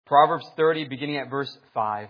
Proverbs 30, beginning at verse 5.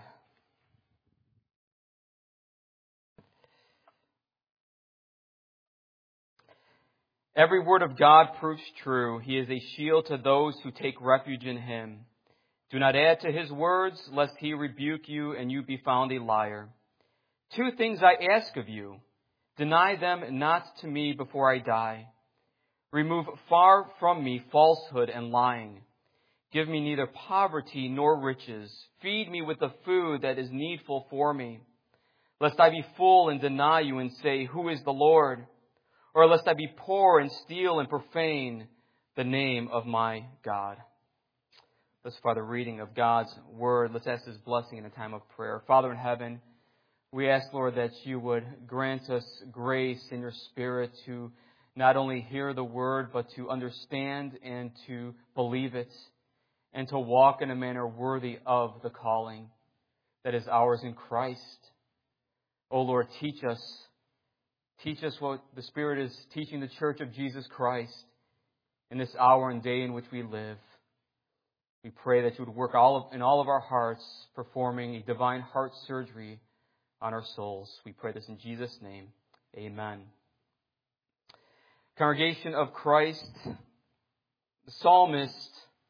Every word of God proves true. He is a shield to those who take refuge in Him. Do not add to His words, lest He rebuke you and you be found a liar. 2 things I ask of you. Deny them not to me before I die. Remove far from me falsehood and lying. Give me neither poverty nor riches. Feed me with the food that is needful for me. Lest I be full and deny you and say, Who is the Lord? Or lest I be poor and steal and profane the name of my God. Let's for the reading of God's Word. Let's ask His blessing in a time of prayer. Father in heaven, we ask, Lord, that you would grant us grace in your Spirit to not only hear the Word, but to understand and to believe it, and to walk in a manner worthy of the calling that is ours in Christ. O Lord, teach us. Teach us what the Spirit is teaching the Church of Jesus Christ in this hour and day in which we live. We pray that you would work in all of our hearts, performing a divine heart surgery on our souls. We pray this in Jesus' name. Amen. Congregation of Christ, the psalmist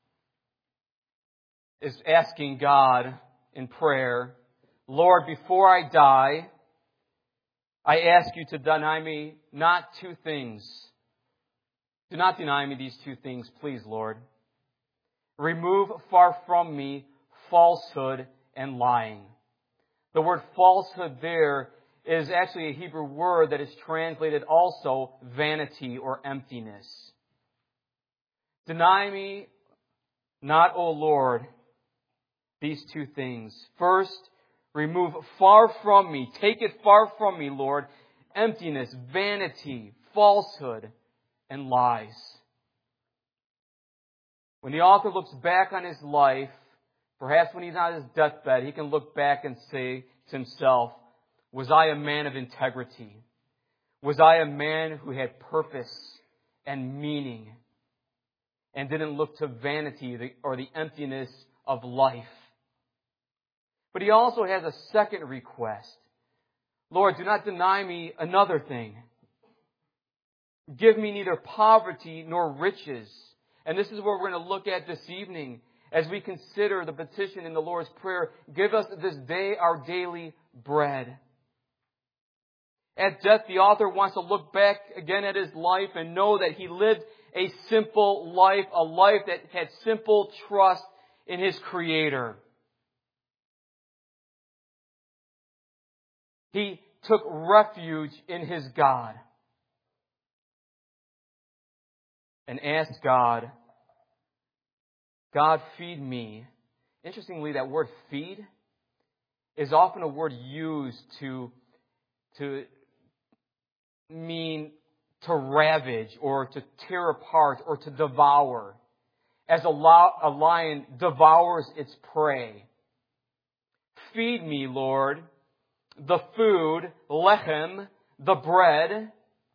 is asking God in prayer, Lord, before I die, I ask you to deny me not 2 things. Do not deny me these 2 things, please, Lord. Remove far from me falsehood and lying. The word falsehood there is actually a Hebrew word that is translated also vanity or emptiness. Deny me not, O Lord, these 2 things. First, remove far from me, take it far from me, Lord, emptiness, vanity, falsehood, and lies. When the author looks back on his life, perhaps when he's on his deathbed, he can look back and say to himself, was I a man of integrity? Was I a man who had purpose and meaning and didn't look to vanity or the emptiness of life? But he also has a second request. Lord, do not deny me another thing. Give me neither poverty nor riches. And this is what we're going to look at this evening as we consider the petition in the Lord's Prayer. Give us this day our daily bread. At death, the author wants to look back again at his life and know that he lived a simple life, a life that had simple trust in his Creator. He took refuge in his God and asked God, God, feed me. Interestingly, that word feed is often a word used to mean to ravage or to tear apart or to devour, as a lion devours its prey. Feed me, Lord, the food, lechem, the bread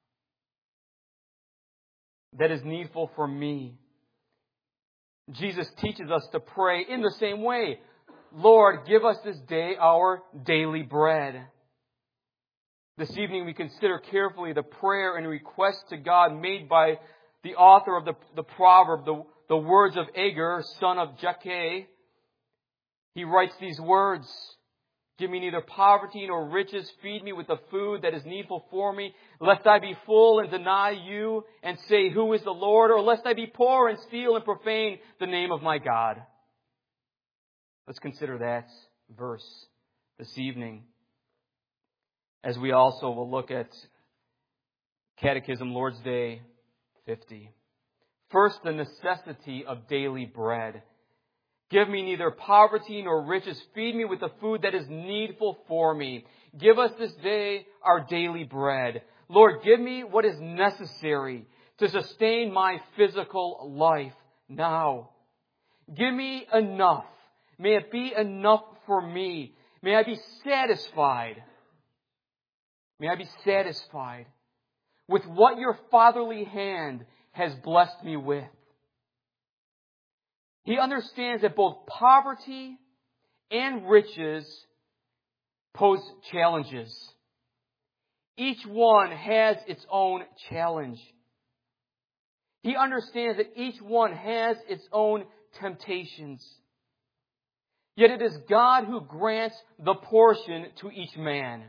that is needful for me. Jesus teaches us to pray in the same way. Lord, give us this day our daily bread. This evening we consider carefully the prayer and request to God made by the author of the proverb, the words of Agur, son of Jakeh. He writes these words, give me neither poverty nor riches. Feed me with the food that is needful for me, lest I be full and deny you and say, Who is the Lord? Or lest I be poor and steal and profane the name of my God. Let's consider that verse this evening, as we also will look at Catechism Lord's Day 50. First, the necessity of daily bread. Give me neither poverty nor riches. Feed me with the food that is needful for me. Give us this day our daily bread. Lord, give me what is necessary to sustain my physical life now. Give me enough. May it be enough for me. May I be satisfied. May I be satisfied with what your fatherly hand has blessed me with. He understands that both poverty and riches pose challenges. Each one has its own challenge. He understands that each one has its own temptations. Yet it is God who grants the portion to each man.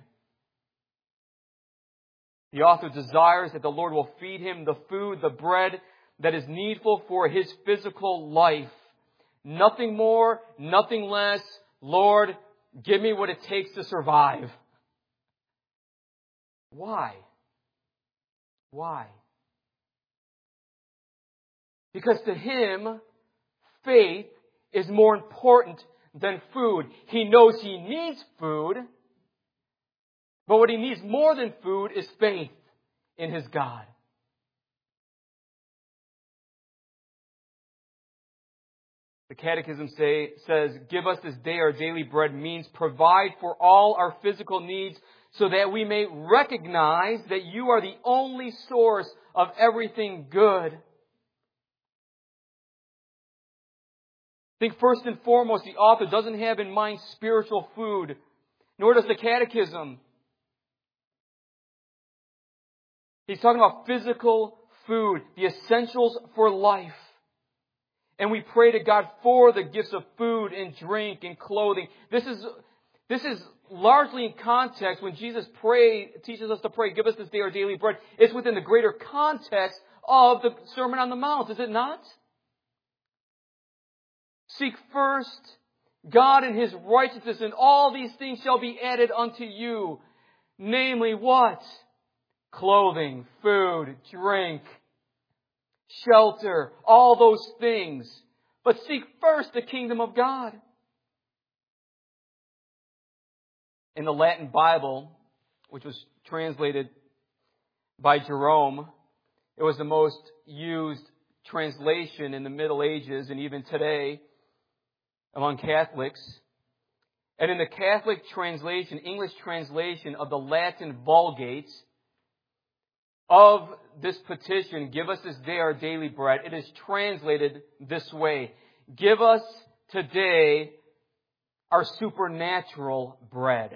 The author desires that the Lord will feed him the food, the bread that is needful for his physical life. Nothing more, nothing less. Lord, give me what it takes to survive. Why? Why? Because to him, faith is more important than food. He knows he needs food, but what he needs more than food is faith in his God. The Catechism says, give us this day our daily bread means provide for all our physical needs so that we may recognize that you are the only source of everything good. I think first and foremost, the author doesn't have in mind spiritual food, nor does the Catechism. He's talking about physical food, the essentials for life. And we pray to God for the gifts of food and drink and clothing. This is largely in context when Jesus teaches us to pray, give us this day our daily bread. It's within the greater context of the Sermon on the Mount, is it not? Seek first God and His righteousness, and all these things shall be added unto you. Namely what? Clothing, food, drink, shelter, all those things. But seek first the kingdom of God. In the Latin Bible, which was translated by Jerome, it was the most used translation in the Middle Ages and even today among Catholics. And in the Catholic translation, English translation of the Latin Vulgate, of this petition, give us this day our daily bread, it is translated this way. Give us today our supernatural bread.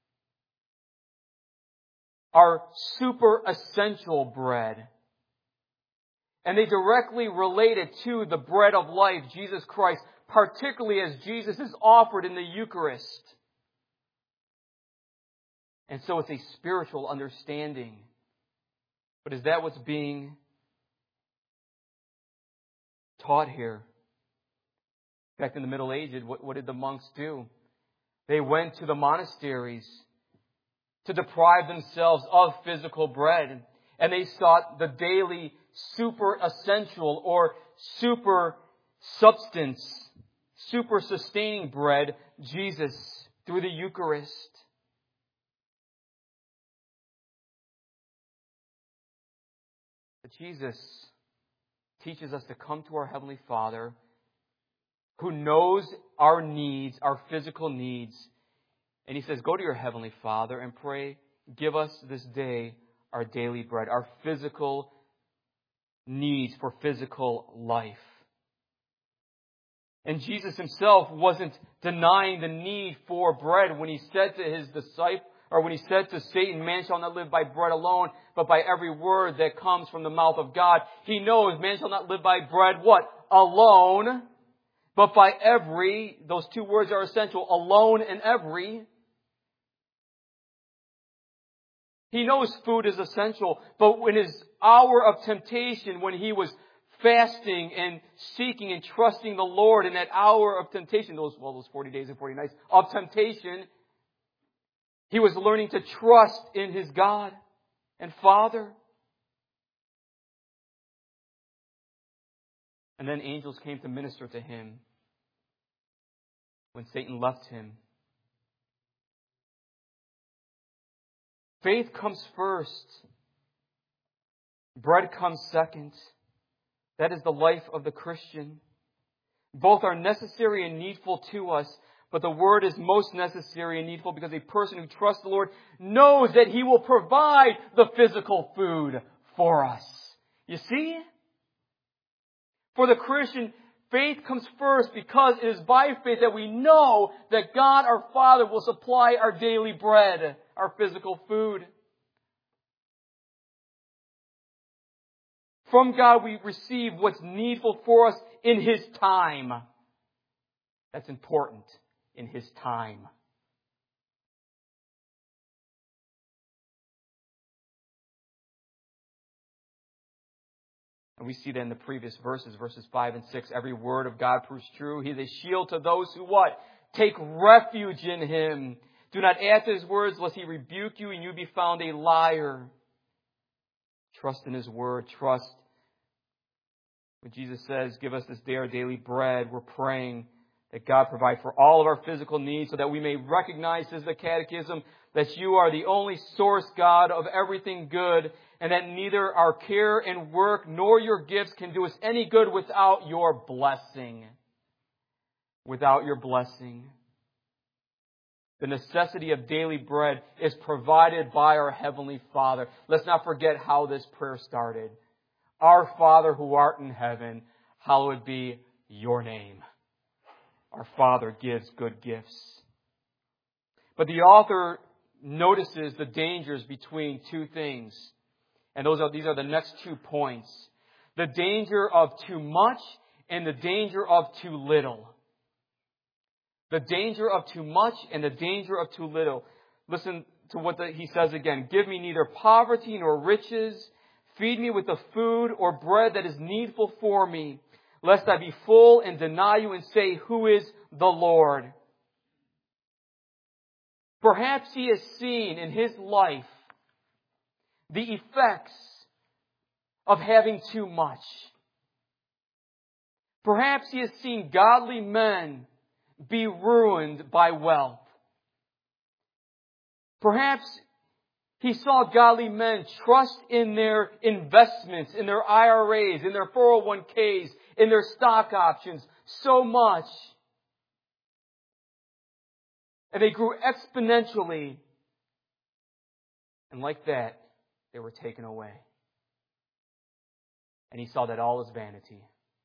Our super essential bread. And they directly relate it to the bread of life, Jesus Christ, particularly as Jesus is offered in the Eucharist. And so it's a spiritual understanding. But is that what's being taught here? In fact, in the Middle Ages, what did the monks do? They went to the monasteries to deprive themselves of physical bread. And they sought the daily super essential or super substance, super sustaining bread, Jesus, through the Eucharist. But Jesus teaches us to come to our Heavenly Father who knows our needs, our physical needs. And He says, go to your Heavenly Father and pray, give us this day our daily bread, our physical needs for physical life. And Jesus Himself wasn't denying the need for bread when He said to His disciples, or when He said to Satan, man shall not live by bread alone, but by every word that comes from the mouth of God. He knows man shall not live by bread, what? Alone, but by every, those two words are essential, alone and every. He knows food is essential, but in His hour of temptation, when He was fasting and seeking and trusting the Lord in that hour of temptation, those 40 days and 40 nights of temptation, He was learning to trust in His God and Father. And then angels came to minister to Him when Satan left Him. Faith comes first. Bread comes second. That is the life of the Christian. Both are necessary and needful to us, but the Word is most necessary and needful because a person who trusts the Lord knows that He will provide the physical food for us. You see? For the Christian, Faith comes first because it is by faith that we know that God our Father will supply our daily bread, our physical food. From God we receive what's needful for us in His time. That's important, in His time. And we see that in the previous verses 5 and 6. Every word of God proves true. He is a shield to those who what? Take refuge in Him. Do not add to His words, lest He rebuke you and you be found a liar. Trust in His word. Trust. When Jesus says, give us this day our daily bread, we're praying that God provide for all of our physical needs so that we may recognize, says the Catechism, that you are the only source, God, of everything good, and that neither our care and work nor your gifts can do us any good without your blessing. Without your blessing. The necessity of daily bread is provided by our Heavenly Father. Let's not forget how this prayer started. Our Father who art in heaven, hallowed be your name. Our Father gives good gifts. But the author notices the dangers between two things. And these are the next 2 points. The danger of too much and the danger of too little. The danger of too much and the danger of too little. Listen to what he says again. Give me neither poverty nor riches. Feed me with the food or bread that is needful for me, lest I be full and deny you and say, who is the Lord? Perhaps he has seen in his life the effects of having too much. Perhaps he has seen godly men be ruined by wealth. Perhaps he saw godly men trust in their investments, in their IRAs, in their 401ks, in their stock options so much. And they grew exponentially. And like that, they were taken away. And he saw that all is vanity.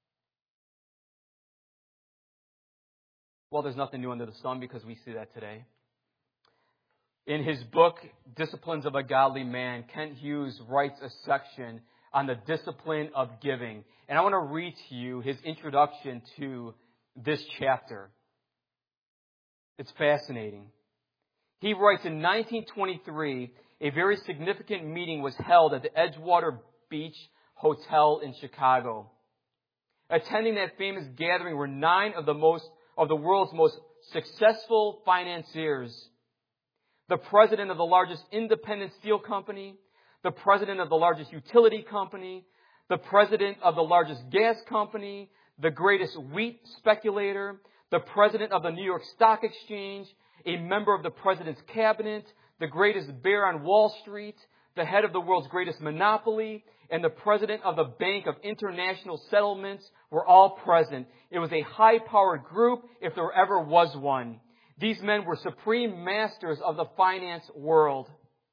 Well, there's nothing new under the sun because we see that today. In his book, Disciplines of a Godly Man, Kent Hughes writes a section on the discipline of giving. And I want to read to you his introduction to this chapter. It's fascinating. He writes, in 1923, a very significant meeting was held at the Edgewater Beach Hotel in Chicago. Attending that famous gathering were 9 of the world's most successful financiers. The president of the largest independent steel company, the president of the largest utility company, the president of the largest gas company, the greatest wheat speculator, the president of the New York Stock Exchange, a member of the president's cabinet, the greatest bear on Wall Street, the head of the world's greatest monopoly, and the president of the Bank of International Settlements were all present. It was a high-powered group if there ever was one. These men were supreme masters of the finance world.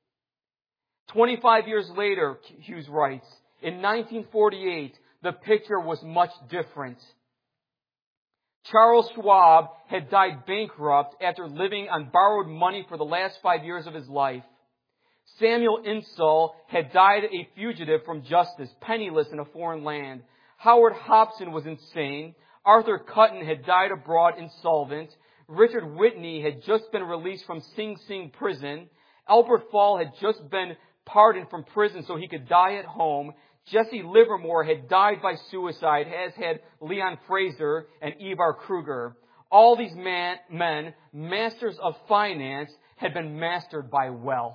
25 years later, Hughes writes, in 1948, the picture was much different. Charles Schwab had died bankrupt after living on borrowed money for the last 5 years of his life. Samuel Insull had died a fugitive from justice, penniless in a foreign land. Howard Hobson was insane. Arthur Cutton had died abroad insolvent. Richard Whitney had just been released from Sing Sing prison. Albert Fall had just been pardoned from prison so he could die at home. Jesse Livermore had died by suicide, as had Leon Fraser and Ivar Kruger. All these men, masters of finance, had been mastered by wealth.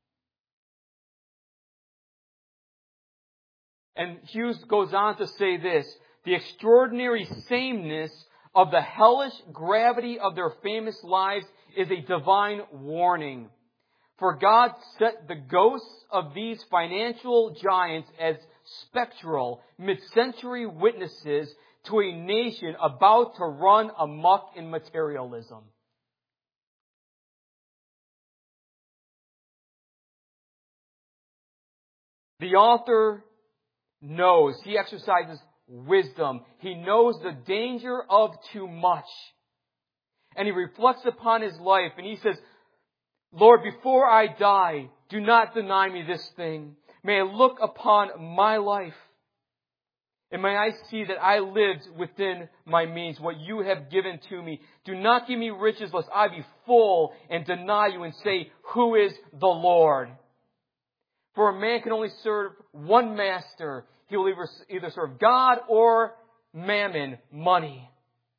And Hughes goes on to say this, the extraordinary sameness of the hellish gravity of their famous lives is a divine warning. For God set the ghosts of these financial giants as spectral, mid-century witnesses to a nation about to run amok in materialism. The author knows, he exercises wisdom. He knows the danger of too much. And he reflects upon his life and he says, Lord, before I die, do not deny me this thing. May I look upon my life. And may I see that I lived within my means, what you have given to me. Do not give me riches, lest I be full and deny you and say, who is the Lord? For a man can only serve one master. He will either serve God or mammon, money.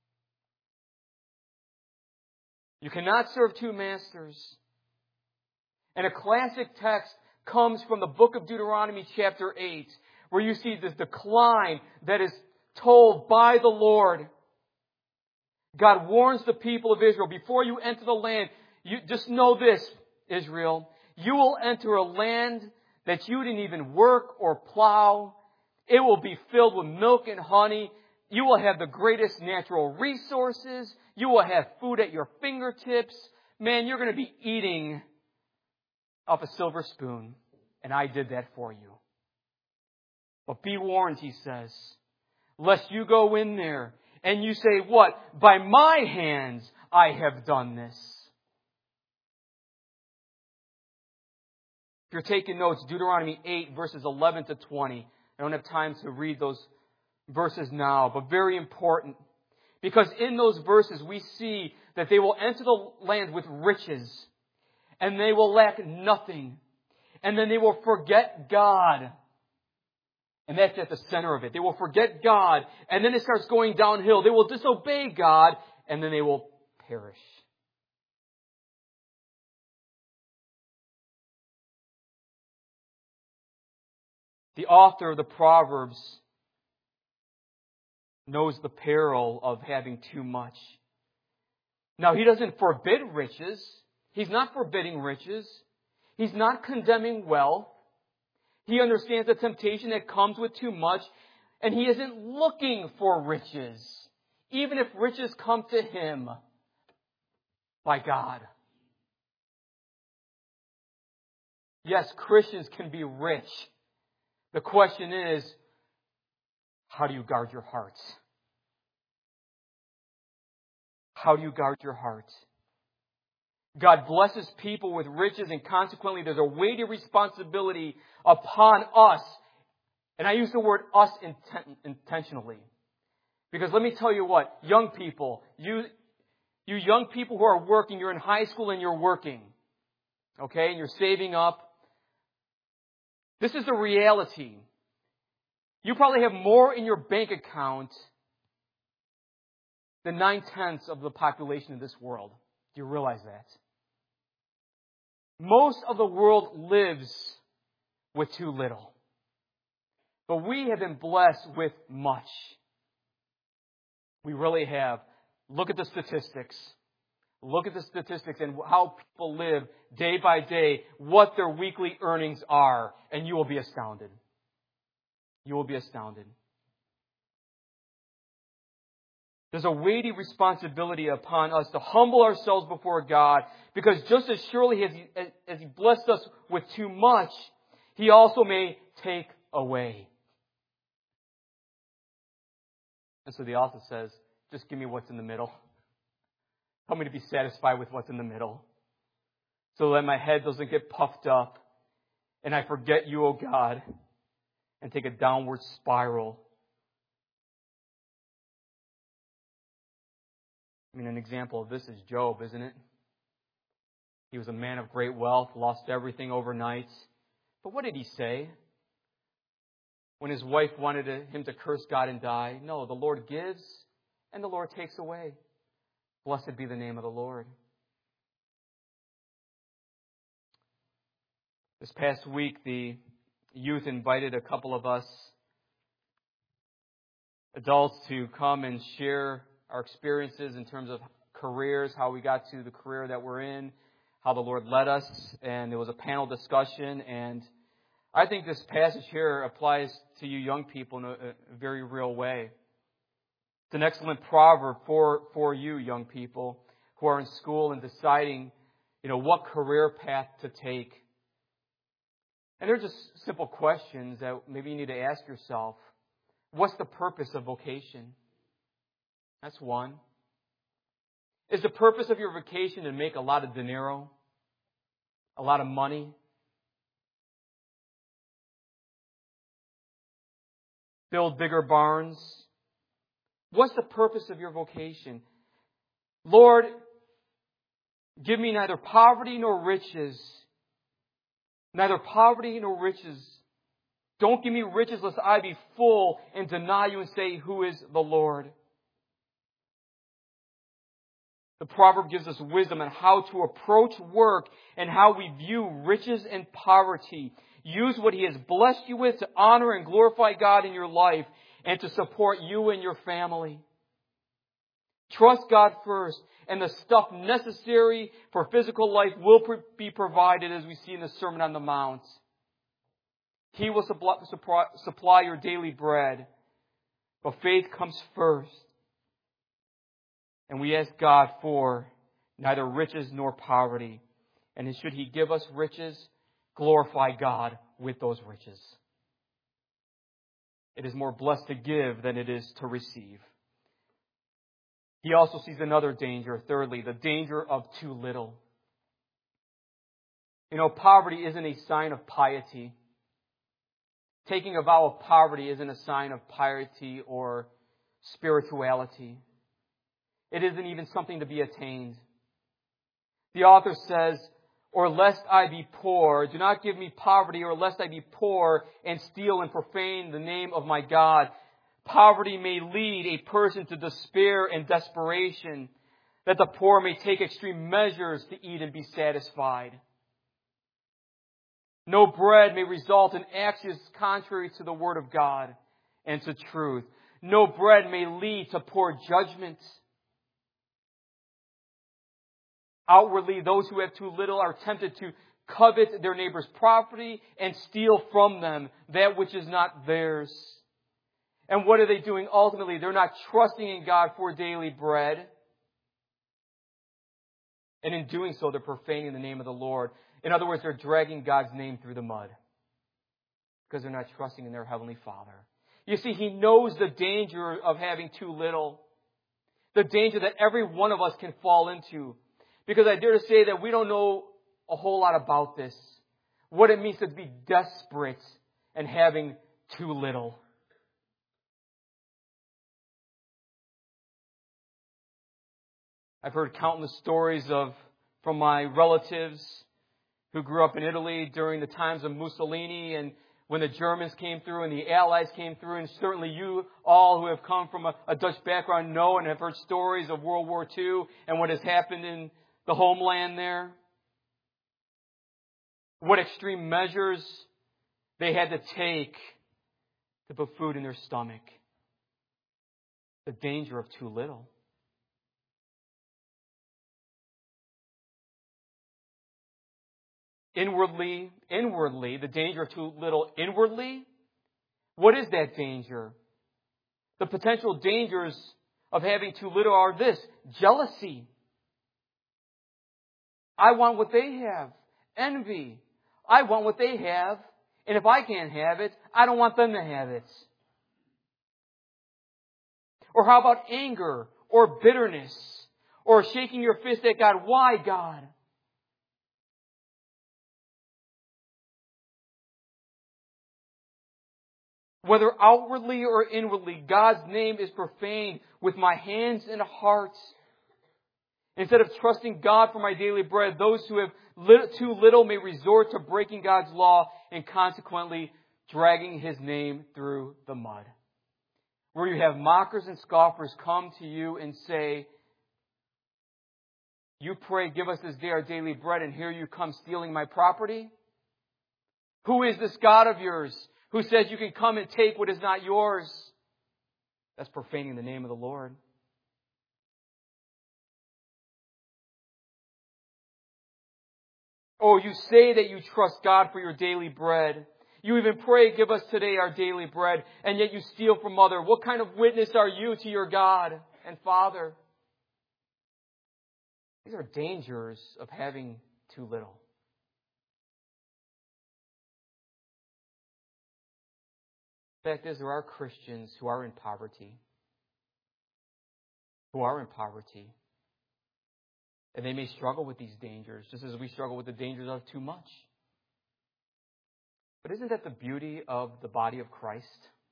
You cannot serve two masters. And a classic text comes from the book of Deuteronomy chapter 8, where you see this decline that is told by the Lord. God warns the people of Israel, before you enter the land, you just know this, Israel, you will enter a land that you didn't even work or plow. It will be filled with milk and honey. You will have the greatest natural resources. You will have food at your fingertips. Man, you're going to be eating off a silver spoon. And I did that for you. But be warned, he says, lest you go in there and you say, what? By my hands I have done this. If you're taking notes, Deuteronomy 8 verses 11 to 20. I don't have time to read those verses now, but very important. Because in those verses we see that they will enter the land with riches and they will lack nothing. And then they will forget God. And that's at the center of it. They will forget God, and then it starts going downhill. They will disobey God, and then they will perish. The author of the Proverbs knows the peril of having too much. Now, he doesn't forbid riches. He's not forbidding riches. He's not condemning wealth. He understands the temptation that comes with too much, and he isn't looking for riches, even if riches come to him by God. Yes, Christians can be rich. The question is, how do you guard your heart? How do you guard your heart? God blesses people with riches, and consequently there's a weighty responsibility upon us. And I use the word us intentionally. Because let me tell you what, young people, you young people who are working, you're in high school and you're working. Okay, and you're saving up. This is the reality. You probably have more in your bank account than 9/10 of the population of this world. Do you realize that? Most of the world lives with too little. But we have been blessed with much. We really have. Look at the statistics. Look at the statistics and how people live day by day, what their weekly earnings are, and you will be astounded. You will be astounded. There's a weighty responsibility upon us to humble ourselves before God, because just as surely as He blessed us with too much, He also may take away. And so the author says, just give me what's in the middle. Help me to be satisfied with what's in the middle, so that my head doesn't get puffed up and I forget you, O God, and take a downward spiral. I mean, an example of this is Job, isn't it? He was a man of great wealth, lost everything overnight. But what did he say when his wife wanted him to curse God and die? No, the Lord gives and the Lord takes away. Blessed be the name of the Lord. This past week, the youth invited a couple of us adults to come and share our experiences in terms of careers, how we got to the career that we're in, how the Lord led us, and there was a panel discussion, and I think this passage here applies to you young people in a very real way. It's an excellent proverb for you young people who are in school and deciding, what career path to take. And they're just simple questions that maybe you need to ask yourself. What's the purpose of vocation? That's one. Is the purpose of your vocation to make a lot of dinero? A lot of money? Build bigger barns? What's the purpose of your vocation? Lord, give me neither poverty nor riches. Neither poverty nor riches. Don't give me riches lest I be full and deny you and say, who is the Lord? The proverb gives us wisdom on how to approach work and how we view riches and poverty. Use what He has blessed you with to honor and glorify God in your life and to support you and your family. Trust God first, and the stuff necessary for physical life will be provided, as we see in the Sermon on the Mount. He will supply your daily bread, but faith comes first. And we ask God for neither riches nor poverty. And should He give us riches, glorify God with those riches. It is more blessed to give than it is to receive. He also sees another danger, thirdly, the danger of too little. Poverty isn't a sign of piety. Taking a vow of poverty isn't a sign of piety or spirituality. It isn't even something to be attained. The author says, or lest I be poor, do not give me poverty, or lest I be poor and steal and profane the name of my God. Poverty may lead a person to despair and desperation, that the poor may take extreme measures to eat and be satisfied. No bread may result in actions contrary to the Word of God and to truth. No bread may lead to poor judgment. Outwardly, those who have too little are tempted to covet their neighbor's property and steal from them that which is not theirs. And what are they doing ultimately? They're not trusting in God for daily bread. And in doing so, they're profaning the name of the Lord. In other words, they're dragging God's name through the mud because they're not trusting in their Heavenly Father. You see, He knows the danger of having too little. The danger that every one of us can fall into. Because I dare to say that we don't know a whole lot about this. What it means to be desperate and having too little. I've heard countless stories from my relatives who grew up in Italy during the times of Mussolini and when the Germans came through and the Allies came through. And certainly you all who have come from a Dutch background know and have heard stories of World War II and what has happened in the homeland there. What extreme measures they had to take to put food in their stomach. The danger of too little. Inwardly, the danger of too little inwardly. What is that danger? The potential dangers of having too little are this: jealousy. I want what they have. Envy. I want what they have. And if I can't have it, I don't want them to have it. Or how about anger or bitterness or shaking your fist at God? Why, God? Whether outwardly or inwardly, God's name is profaned with my hands and heart. Instead of trusting God for my daily bread, those who have too little may resort to breaking God's law and consequently dragging His name through the mud. Where you have mockers and scoffers come to you and say, you pray, give us this day our daily bread, and here you come stealing my property? Who is this God of yours who says you can come and take what is not yours? That's profaning the name of the Lord. Oh, you say that you trust God for your daily bread. You even pray, give us today our daily bread, and yet you steal from others. What kind of witness are you to your God and Father? These are dangers of having too little. The fact is, there are Christians who are in poverty. Who are in poverty. And they may struggle with these dangers, just as we struggle with the dangers of too much. But isn't that the beauty of the body of Christ?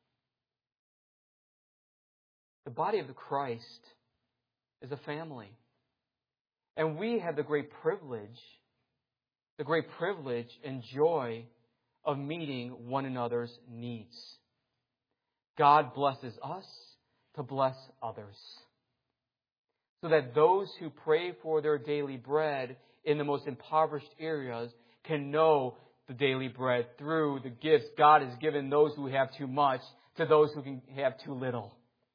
The body of the Christ is a family. And we have the great privilege and joy of meeting one another's needs. God blesses us to bless others, so that those who pray for their daily bread in the most impoverished areas can know the daily bread through the gifts God has given those who have too much to those who can have too little.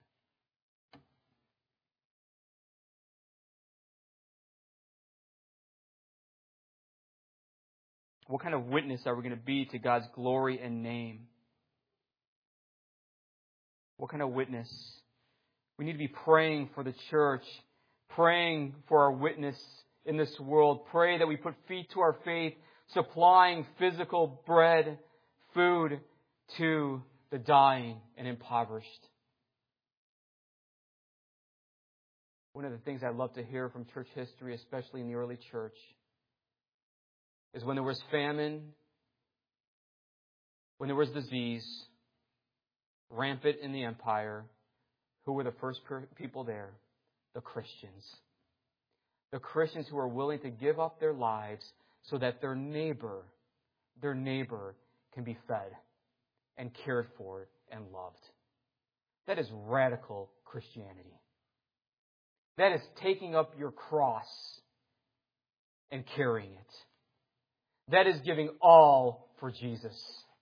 What kind of witness are we going to be to God's glory and name? What kind of witness? We need to be praying for the church, praying for our witness in this world. Pray that we put feet to our faith, supplying physical bread, food to the dying and impoverished. One of the things I love to hear from church history, especially in the early church, is when there was famine, when there was disease, rampant in the empire, who were the first people there? The Christians. The Christians who were willing to give up their lives so that their neighbor can be fed and cared for and loved. That is radical Christianity. That is taking up your cross and carrying it. That is giving all for Jesus.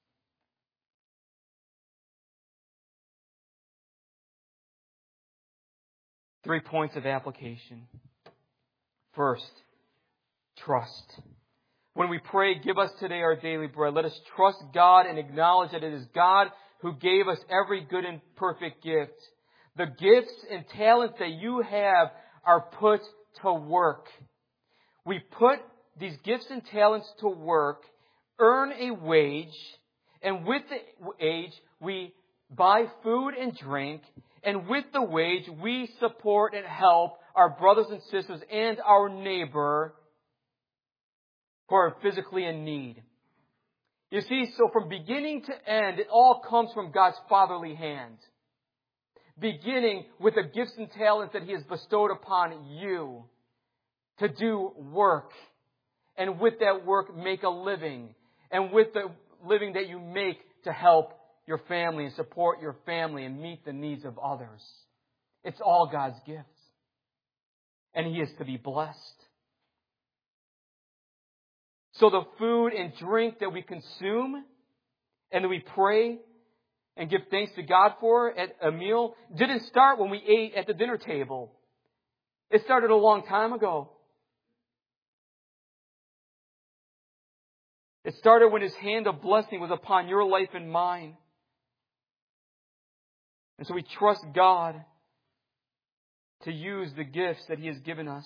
Three points of application. First, trust. When we pray, give us today our daily bread, let us trust God and acknowledge that it is God who gave us every good and perfect gift. The gifts and talents that you have are put to work. We put these gifts and talents to work, earn a wage, and with the wage we buy food and drink, and with the wage we support and help our brothers and sisters and our neighbor who are physically in need. You see, so from beginning to end, it all comes from God's fatherly hand. Beginning with the gifts and talents that He has bestowed upon you to do work. And with that work, make a living. And with the living that you make, to help your family and support your family and meet the needs of others. It's all God's gifts. And He is to be blessed. So the food and drink that we consume and that we pray and give thanks to God for at a meal didn't start when we ate at the dinner table. It started a long time ago. It started when His hand of blessing was upon your life and mine. And so we trust God to use the gifts that He has given us.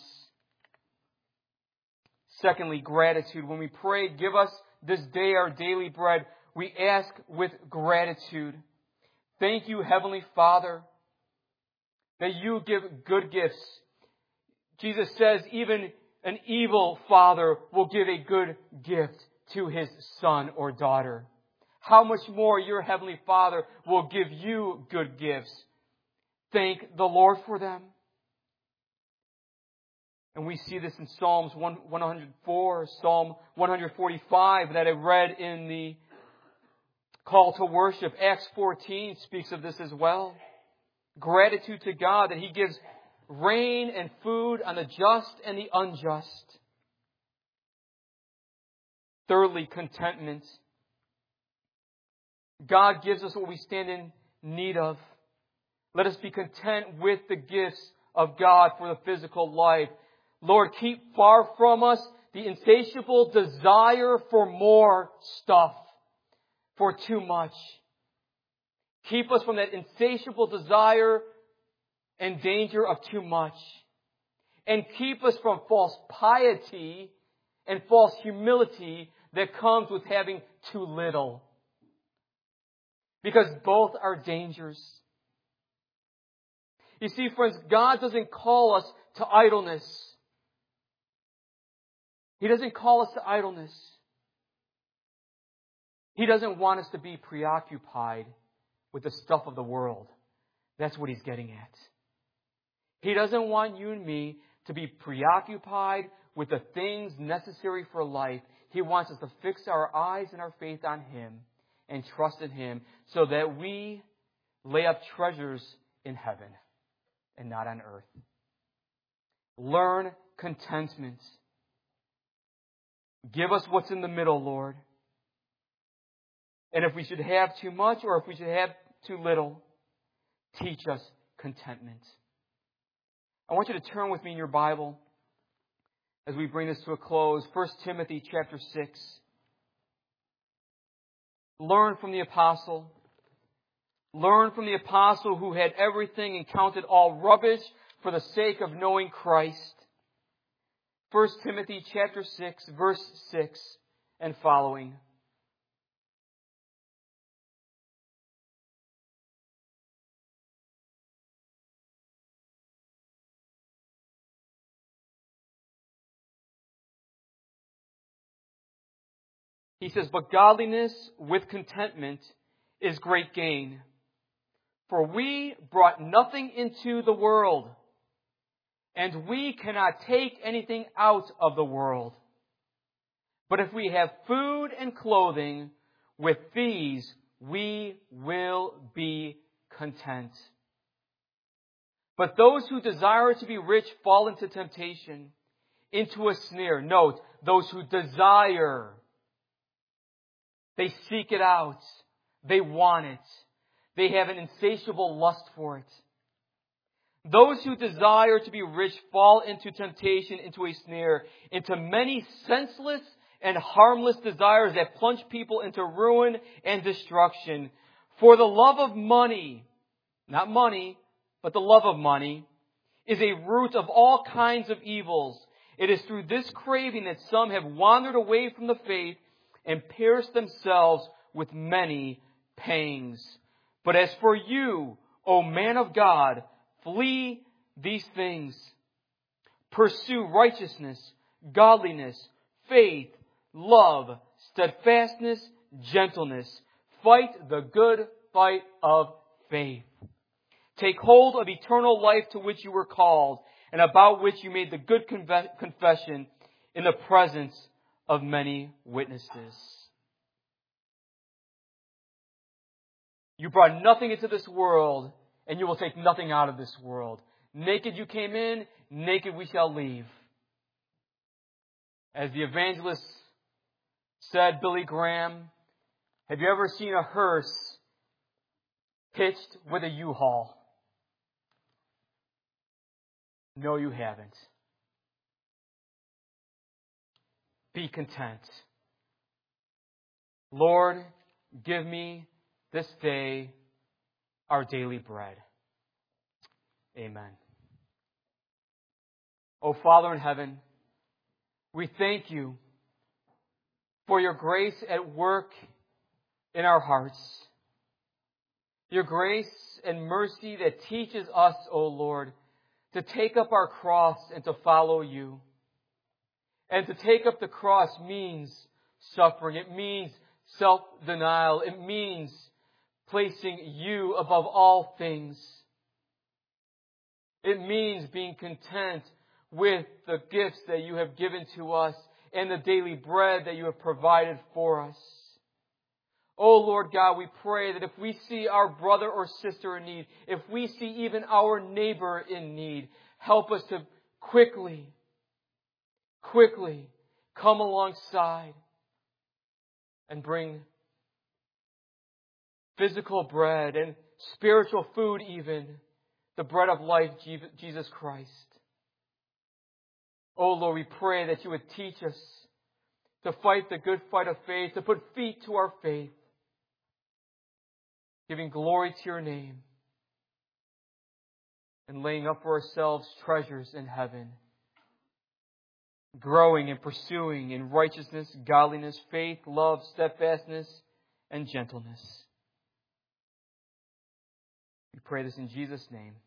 Secondly, gratitude. When we pray, give us this day our daily bread, we ask with gratitude. Thank you, Heavenly Father, that you give good gifts. Jesus says even an evil father will give a good gift to his son or daughter. How much more your Heavenly Father will give you good gifts. Thank the Lord for them. And we see this in Psalms 104, Psalm 145 that I read in the call to worship. Acts 14 speaks of this as well. Gratitude to God that He gives rain and food on the just and the unjust. Thirdly, contentment. God gives us what we stand in need of. Let us be content with the gifts of God for the physical life. Lord, keep far from us the insatiable desire for more stuff, for too much. Keep us from that insatiable desire and danger of too much. And keep us from false piety and false humility that comes with having too little. Because both are dangers. You see, friends, God doesn't call us to idleness. He doesn't call us to idleness. He doesn't want us to be preoccupied with the stuff of the world. That's what He's getting at. He doesn't want you and me to be preoccupied with the things necessary for life. He wants us to fix our eyes and our faith on Him and trust in Him so that we lay up treasures in heaven and not on earth. Learn contentment. Give us what's in the middle, Lord. And if we should have too much or if we should have too little, teach us contentment. I want you to turn with me in your Bible as we bring this to a close. 1 Timothy chapter 6. Learn from the apostle. Learn from the apostle who had everything and counted all rubbish for the sake of knowing Christ. 1 Timothy chapter 6, verse 6 and following. He says, "But godliness with contentment is great gain. For we brought nothing into the world, and we cannot take anything out of the world. But if we have food and clothing, with these we will be content. But those who desire to be rich fall into temptation, into a snare." Note, those who desire. They seek it out. They want it. They have an insatiable lust for it. Those who desire to be rich fall into temptation, into a snare, into many senseless and harmless desires that plunge people into ruin and destruction. For the love of money, not money, but the love of money, is a root of all kinds of evils. It is through this craving that some have wandered away from the faith and pierced themselves with many pangs. But as for you, O man of God, flee these things. Pursue righteousness, godliness, faith, love, steadfastness, gentleness. Fight the good fight of faith. Take hold of eternal life to which you were called and about which you made the good confession in the presence of many witnesses. You brought nothing into this world, and you will take nothing out of this world. Naked you came in, naked we shall leave. As the evangelist said, Billy Graham, have you ever seen a hearse hitched with a U-Haul? No, you haven't. Be content. Lord, give me this day our daily bread. Amen. O Father in heaven, we thank you for your grace at work in our hearts. Your grace and mercy that teaches us, O Lord, to take up our cross and to follow you. And to take up the cross means suffering. It means self-denial. It means placing you above all things. It means being content with the gifts that you have given to us and the daily bread that you have provided for us. Oh Lord God, we pray that if we see our brother or sister in need, if we see even our neighbor in need, help us to quickly come alongside and bring physical bread and spiritual food even, the bread of life, Jesus Christ. Oh Lord, we pray that you would teach us to fight the good fight of faith, to put feet to our faith, giving glory to your name and laying up for ourselves treasures in heaven. Growing and pursuing in righteousness, godliness, faith, love, steadfastness, and gentleness. We pray this in Jesus' name.